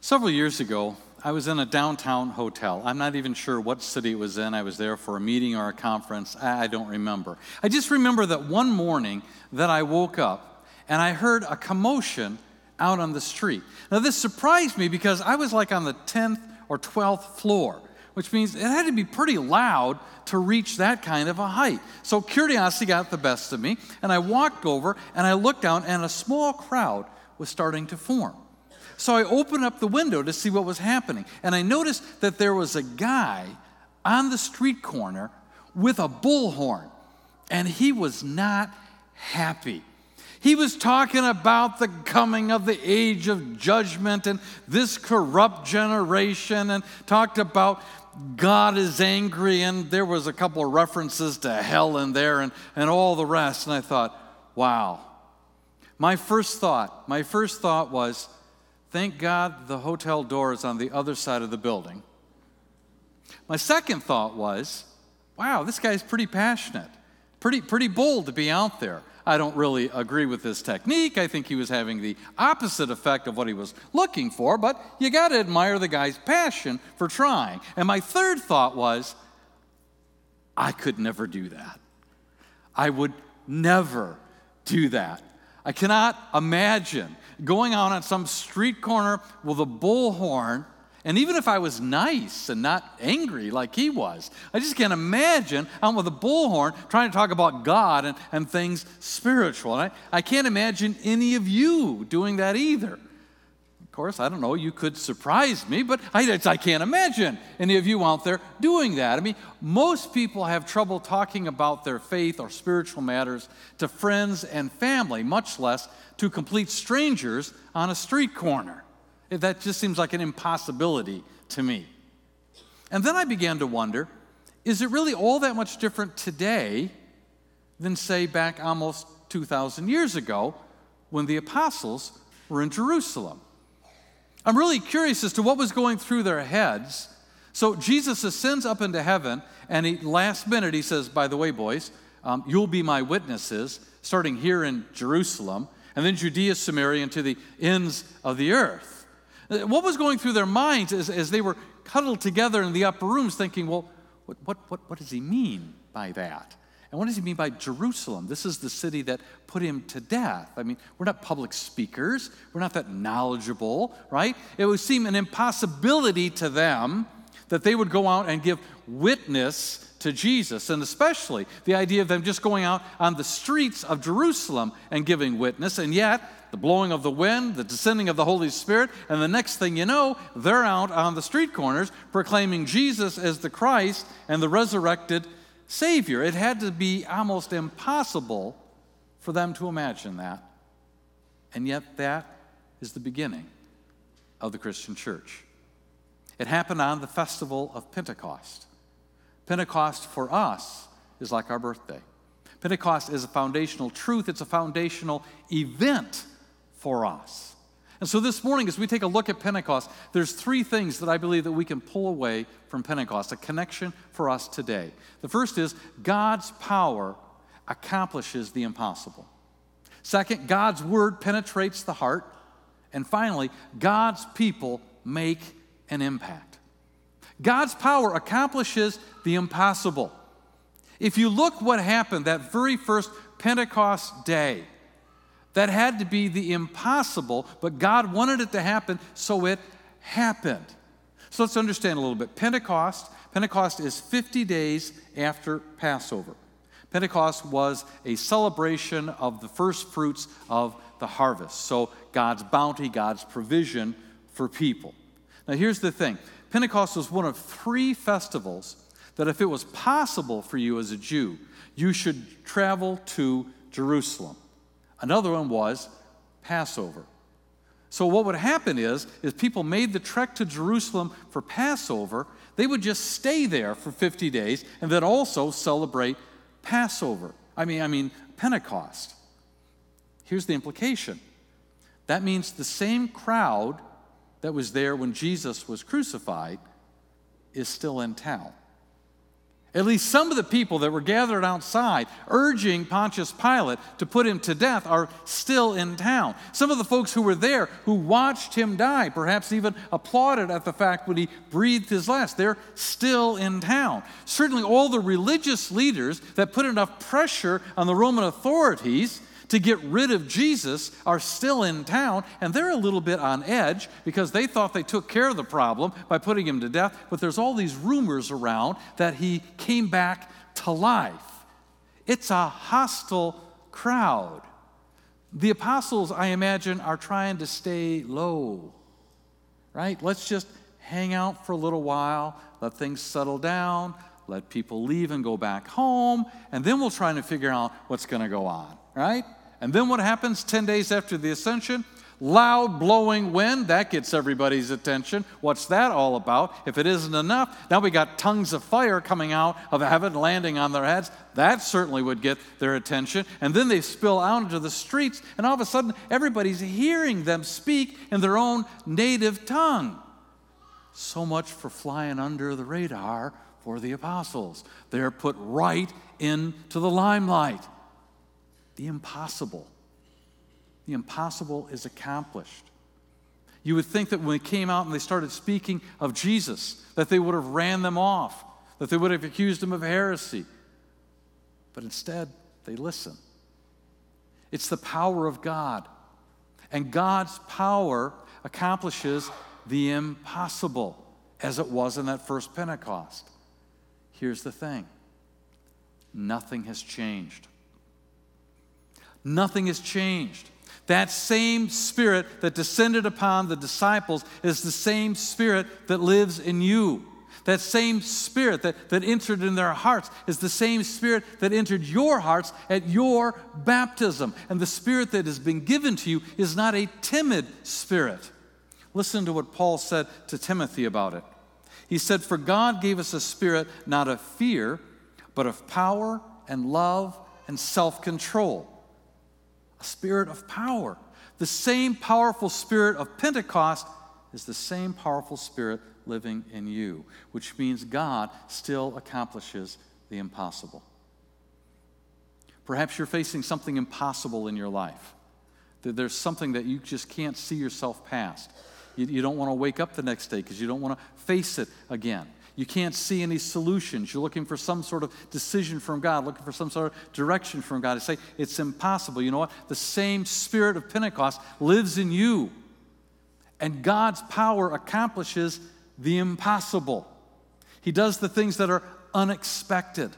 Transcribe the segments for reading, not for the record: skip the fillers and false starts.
Several years ago, I was in a downtown hotel. I'm not even sure what city it was in. I was there for a meeting or a conference. I don't remember. I just remember that one morning that I woke up and I heard a commotion out on the street. Now, this surprised me because I was like on the 10th or 12th floor, which means it had to be pretty loud to reach that kind of a height. So curiosity got the best of me, and I walked over and I looked down, and a small crowd was starting to form. So I opened up the window to see what was happening, and I noticed that there was a guy on the street corner with a bullhorn, and he was not happy. He was talking about the coming of the age of judgment and this corrupt generation, and talked about God is angry, and there was a couple of references to hell in there and all the rest. And I thought, wow. My first thought was, thank God the hotel door is on the other side of the building. My second thought was, wow, this guy's pretty passionate, pretty bold to be out there. I don't really agree with this technique. I think he was having the opposite effect of what he was looking for, but you got to admire the guy's passion for trying. And my third thought was, I could never do that. I would never do that. I cannot imagine going out on some street corner with a bullhorn, and even if I was nice and not angry like he was, I just can't imagine out with a bullhorn trying to talk about God and things spiritual. And I can't imagine any of you doing that either. Of course, I don't know, you could surprise me, but I can't imagine any of you out there doing that. I mean, most people have trouble talking about their faith or spiritual matters to friends and family, much less to complete strangers on a street corner. That just seems like an impossibility to me. And then I began to wonder, is it really all that much different today than, say, back almost 2,000 years ago when the apostles were in Jerusalem? I'm really curious as to what was going through their heads. So Jesus ascends up into heaven, and last minute he says, by the way, boys, you'll be my witnesses, starting here in Jerusalem, and then Judea, Samaria, and to the ends of the earth. What was going through their minds as they were huddled together in the upper rooms thinking, well, what does he mean by that? And what does he mean by Jerusalem? This is the city that put him to death. I mean, we're not public speakers. We're not that knowledgeable, right? It would seem an impossibility to them that they would go out and give witness to Jesus, and especially the idea of them just going out on the streets of Jerusalem and giving witness, and yet the blowing of the wind, the descending of the Holy Spirit, and the next thing you know, they're out on the street corners proclaiming Jesus as the Christ and the resurrected Savior. It had to be almost impossible for them to imagine that, and yet that is the beginning of the Christian church. It happened on the festival of Pentecost. Pentecost for us is like our birthday. Pentecost is a foundational truth. It's a foundational event for us. And so this morning, as we take a look at Pentecost, there's three things that I believe that we can pull away from Pentecost, a connection for us today. The first is God's power accomplishes the impossible. Second, God's word penetrates the heart. And finally, God's people make an impact. God's power accomplishes the impossible. If you look what happened that very first Pentecost day, that had to be the impossible, but God wanted it to happen, so it happened. So let's understand a little bit. Pentecost is 50 days after Passover. Pentecost was a celebration of the first fruits of the harvest. So God's bounty, God's provision for people. Now here's the thing. Pentecost was one of three festivals that if it was possible for you as a Jew, you should travel to Jerusalem. Another one was Passover. So what would happen is people made the trek to Jerusalem for Passover, they would just stay there for 50 days and then also celebrate Passover. I mean Pentecost. Here's the implication. That means the same crowd that was there when Jesus was crucified is still in town. At least some of the people that were gathered outside urging Pontius Pilate to put him to death are still in town. Some of the folks who were there, who watched him die, perhaps even applauded at the fact when he breathed his last, they're still in town. Certainly all the religious leaders that put enough pressure on the Roman authorities to get rid of Jesus are still in town, and they're a little bit on edge because they thought they took care of the problem by putting him to death, but there's all these rumors around that he came back to life. It's a hostile crowd. The apostles, I imagine, are trying to stay low, right? Let's just hang out for a little while, let things settle down, let people leave and go back home, and then we'll try to figure out what's going to go on, right? And then what happens 10 days after the ascension? Loud blowing wind, that gets everybody's attention. What's that all about? If it isn't enough, now we got tongues of fire coming out of heaven, landing on their heads. That certainly would get their attention. And then they spill out into the streets, and all of a sudden, everybody's hearing them speak in their own native tongue. So much for flying under the radar for the apostles. They're put right into the limelight. The impossible is accomplished. You would think that when they came out and they started speaking of Jesus, that they would have ran them off, that they would have accused him of heresy. But instead, they listen. It's the power of God. And God's power accomplishes the impossible, as it was in that first Pentecost. Here's the thing. Nothing has changed. Nothing has changed. That same Spirit that descended upon the disciples is the same Spirit that lives in you. That same Spirit that entered in their hearts is the same Spirit that entered your hearts at your baptism. And the Spirit that has been given to you is not a timid spirit. Listen to what Paul said to Timothy about it. He said, "For God gave us a spirit not of fear, but of power and love and self-control." A spirit of power. The same powerful Spirit of Pentecost is the same powerful Spirit living in you, which means God still accomplishes the impossible. Perhaps you're facing something impossible in your life. There's something that you just can't see yourself past. You don't want to wake up the next day because you don't want to face it again. You can't see any solutions. You're looking for some sort of decision from God, looking for some sort of direction from God. To say it's impossible. You know what? The same Spirit of Pentecost lives in you. And God's power accomplishes the impossible. He does the things that are unexpected.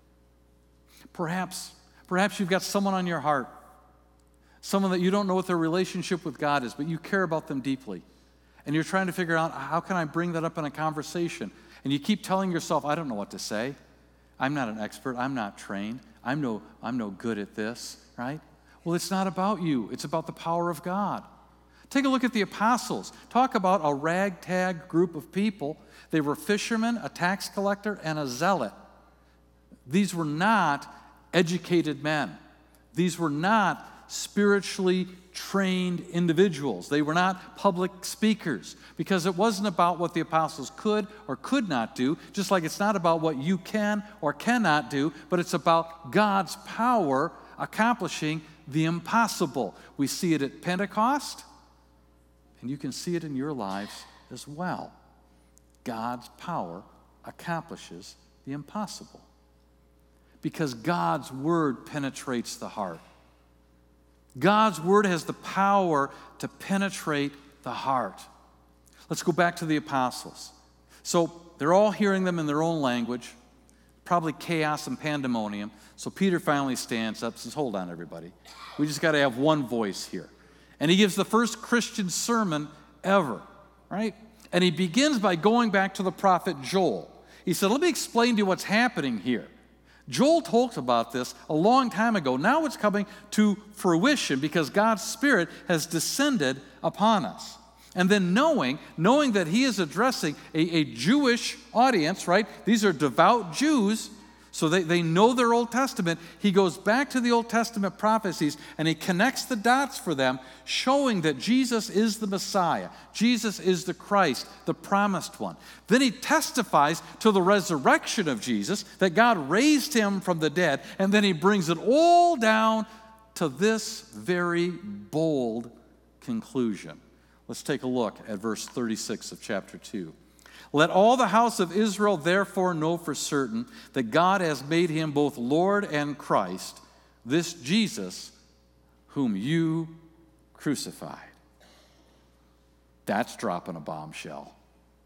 Perhaps you've got someone on your heart, someone that you don't know what their relationship with God is, but you care about them deeply. And you're trying to figure out, how can I bring that up in a conversation? And you keep telling yourself, I don't know what to say. I'm not an expert. I'm not trained. I'm no good at this, right? Well, it's not about you. It's about the power of God. Take a look at the apostles. Talk about a ragtag group of people. They were fishermen, a tax collector, and a zealot. These were not educated men. These were not spiritually trained individuals. They were not public speakers, because it wasn't about what the apostles could or could not do, just like it's not about what you can or cannot do, but it's about God's power accomplishing the impossible. We see it at Pentecost, and you can see it in your lives as well. God's power accomplishes the impossible, because God's word penetrates the heart. God's word has the power to penetrate the heart. Let's go back to the apostles. So they're all hearing them in their own language, probably chaos and pandemonium. So Peter finally stands up and says, hold on, everybody. We just got to have one voice here. And he gives the first Christian sermon ever, right? And he begins by going back to the prophet Joel. He said, let me explain to you what's happening here. Joel talked about this a long time ago. Now it's coming to fruition because God's Spirit has descended upon us. And then knowing that he is addressing a Jewish audience, right? These are devout Jews. So they know their Old Testament. He goes back to the Old Testament prophecies and he connects the dots for them, showing that Jesus is the Messiah. Jesus is the Christ, the promised one. Then he testifies to the resurrection of Jesus, that God raised him from the dead, and then he brings it all down to this very bold conclusion. Let's take a look at verse 36 of chapter 2. Let all the house of Israel therefore know for certain that God has made him both Lord and Christ, this Jesus whom you crucified. That's dropping a bombshell.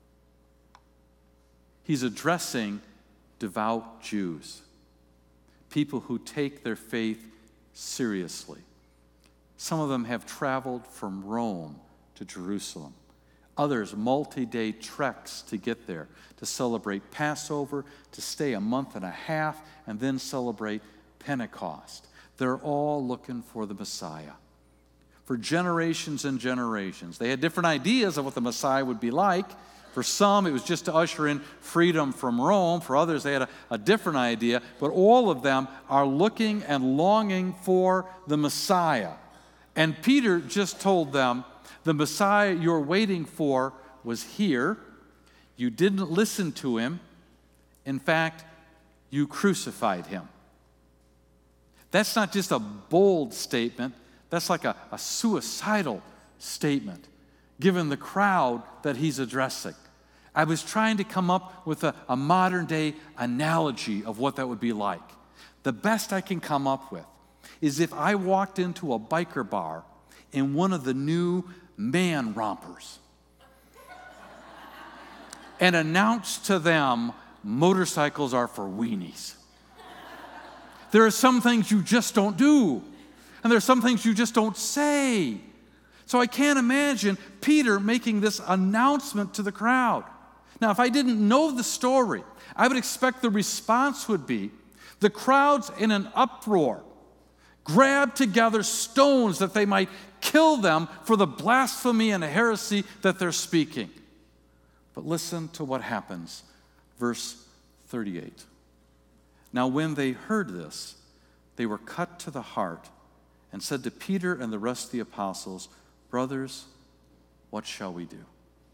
He's addressing devout Jews, people who take their faith seriously. Some of them have traveled from Rome to Jerusalem. Others, multi-day treks to get there, to celebrate Passover, to stay a month and a half, and then celebrate Pentecost. They're all looking for the Messiah. For generations and generations. They had different ideas of what the Messiah would be like. For some, it was just to usher in freedom from Rome. For others, they had a different idea. But all of them are looking and longing for the Messiah. And Peter just told them, the Messiah you're waiting for was here. You didn't listen to him. In fact, you crucified him. That's not just a bold statement. That's like a suicidal statement, given the crowd that he's addressing. I was trying to come up with a modern-day analogy of what that would be like. The best I can come up with is if I walked into a biker bar in one of the new man rompers and announced to them, motorcycles are for weenies. There are some things you just don't do, and there are some things you just don't say. So I can't imagine Peter making this announcement to the crowd. Now, if I didn't know the story, I would expect the response would be, the crowd's in an uproar, grab together stones that they might kill them for the blasphemy and heresy that they're speaking. But listen to what happens. Verse 38. Now when they heard this, they were cut to the heart and said to Peter and the rest of the apostles, brothers, what shall we do?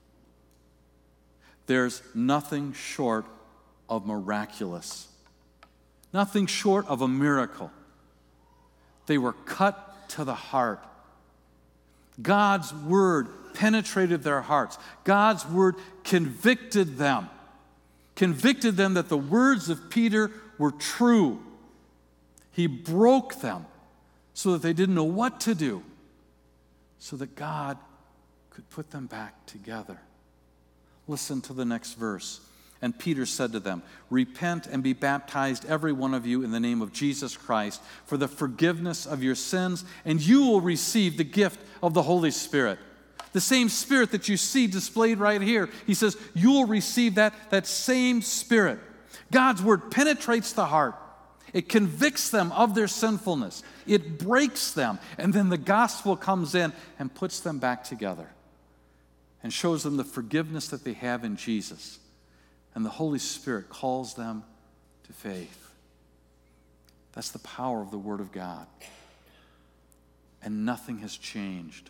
There's nothing short of miraculous, nothing short of a miracle. They were cut to the heart. God's word penetrated their hearts. God's word convicted them that the words of Peter were true. He broke them so that they didn't know what to do, so that God could put them back together. Listen to the next verse. And Peter said to them, repent and be baptized, every one of you, in the name of Jesus Christ, for the forgiveness of your sins, and you will receive the gift of the Holy Spirit. The same Spirit that you see displayed right here. He says, you will receive that same Spirit. God's word penetrates the heart. It convicts them of their sinfulness. It breaks them. And then the gospel comes in and puts them back together and shows them the forgiveness that they have in Jesus. And the Holy Spirit calls them to faith. That's the power of the Word of God. And nothing has changed.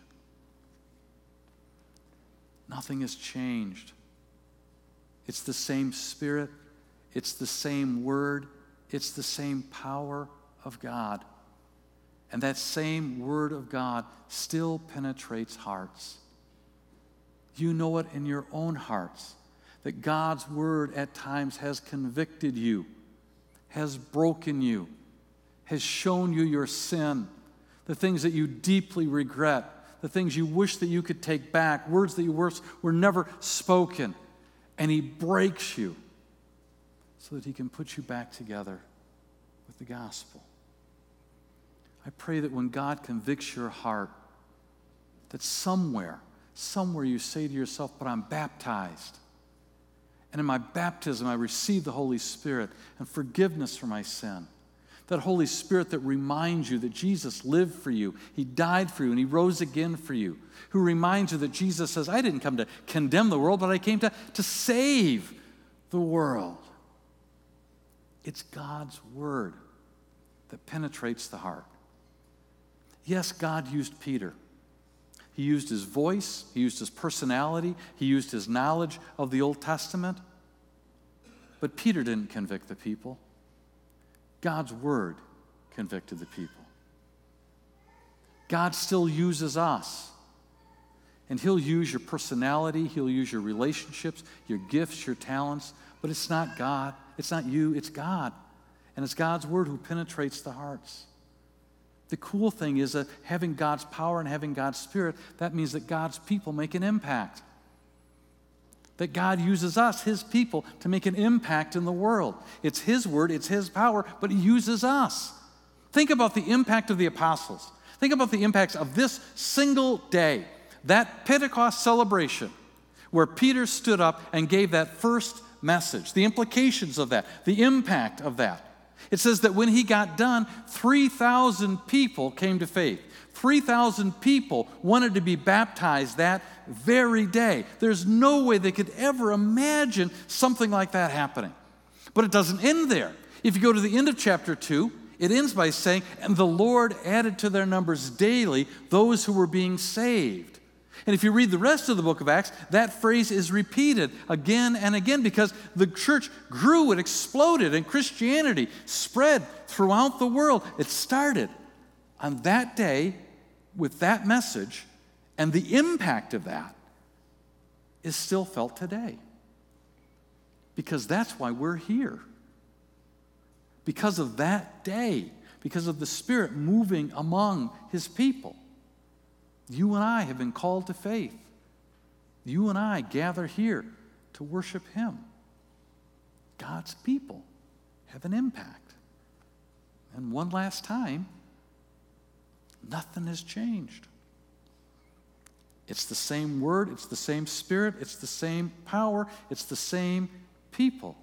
Nothing has changed. It's the same Spirit. It's the same Word. It's the same power of God. And that same Word of God still penetrates hearts. You know it in your own hearts, that God's word at times has convicted you, has broken you, has shown you your sin, the things that you deeply regret, the things you wish that you could take back, words that you wish were never spoken. And he breaks you so that he can put you back together with the gospel. I pray that when God convicts your heart, that somewhere you say to yourself, but I'm baptized. And in my baptism, I receive the Holy Spirit and forgiveness for my sin. That Holy Spirit that reminds you that Jesus lived for you, he died for you, and he rose again for you. Who reminds you that Jesus says, I didn't come to condemn the world, but I came to save the world. It's God's word that penetrates the heart. Yes, God used Peter. He used his voice, he used his personality, he used his knowledge of the Old Testament. But Peter didn't convict the people. God's word convicted the people. God still uses us. And he'll use your personality, he'll use your relationships, your gifts, your talents, but it's not God, it's not you, it's God. And it's God's word who penetrates the hearts. The cool thing is that having God's power and having God's Spirit, that means that God's people make an impact. That God uses us, his people, to make an impact in the world. It's his word, it's his power, but he uses us. Think about the impact of the apostles. Think about the impacts of this single day, that Pentecost celebration, where Peter stood up and gave that first message, the implications of that, the impact of that. It says that when he got done, 3,000 people came to faith. 3,000 people wanted to be baptized that very day. There's no way they could ever imagine something like that happening. But it doesn't end there. If you go to the end of chapter 2, it ends by saying, and the Lord added to their numbers daily those who were being saved. And if you read the rest of the book of Acts, that phrase is repeated again and again because the church grew, it exploded, and Christianity spread throughout the world. It started on that day with that message, and the impact of that is still felt today. Because that's why we're here. Because of that day, because of the Spirit moving among his people. You and I have been called to faith. You and I gather here to worship him. God's people have an impact. And one last time, nothing has changed. It's the same word, it's the same Spirit, it's the same power, it's the same people.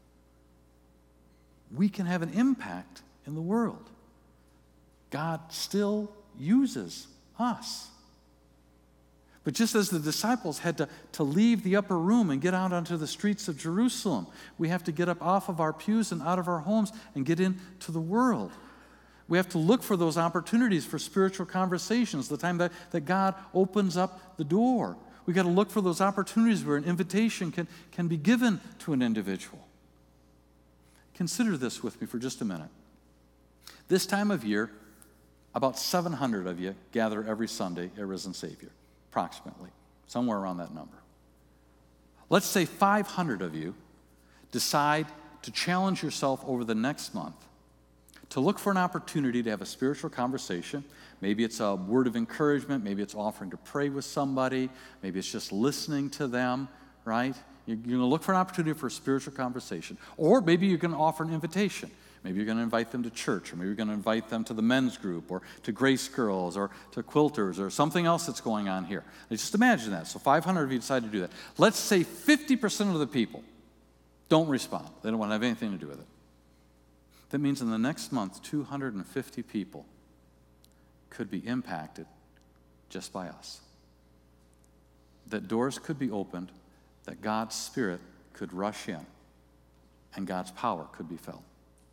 We can have an impact in the world. God still uses us. But just as the disciples had to leave the upper room and get out onto the streets of Jerusalem, we have to get up off of our pews and out of our homes and get into the world. We have to look for those opportunities for spiritual conversations, the time that God opens up the door. We've got to look for those opportunities where an invitation can be given to an individual. Consider this with me for just a minute. This time of year, about 700 of you gather every Sunday at Risen Savior. Approximately, somewhere around that number. Let's say 500 of you decide to challenge yourself over the next month to look for an opportunity to have a spiritual conversation. Maybe it's a word of encouragement, maybe it's offering to pray with somebody, maybe it's just listening to them, right? You're going to look for an opportunity for a spiritual conversation. Or maybe you're going to offer an invitation. Maybe you're going to invite them to church, or maybe you're going to invite them to the men's group, or to Grace Girls, or to Quilters, or something else that's going on here. Just imagine that. So 500 of you decide to do that. Let's say 50% of the people don't respond. They don't want to have anything to do with it. That means in the next month, 250 people could be impacted just by us. That doors could be opened, that God's Spirit could rush in, and God's power could be felt.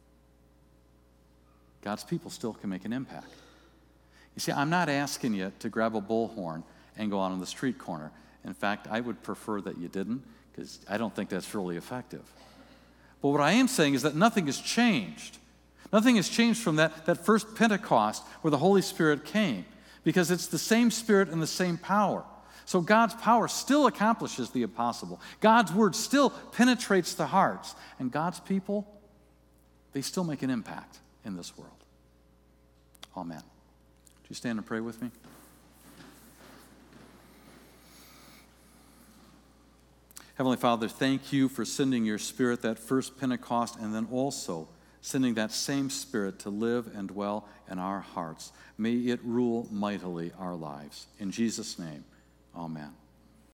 God's people still can make an impact. You see, I'm not asking you to grab a bullhorn and go out on the street corner. In fact, I would prefer that you didn't, because I don't think that's really effective. But what I am saying is that nothing has changed. Nothing has changed from that first Pentecost where the Holy Spirit came, because it's the same Spirit and the same power. So God's power still accomplishes the impossible. God's word still penetrates the hearts. And God's people, they still make an impact in this world. Amen. Would you stand and pray with me? Heavenly Father, thank you for sending your Spirit that first Pentecost, and then also sending that same Spirit to live and dwell in our hearts. May it rule mightily our lives. In Jesus' name, amen.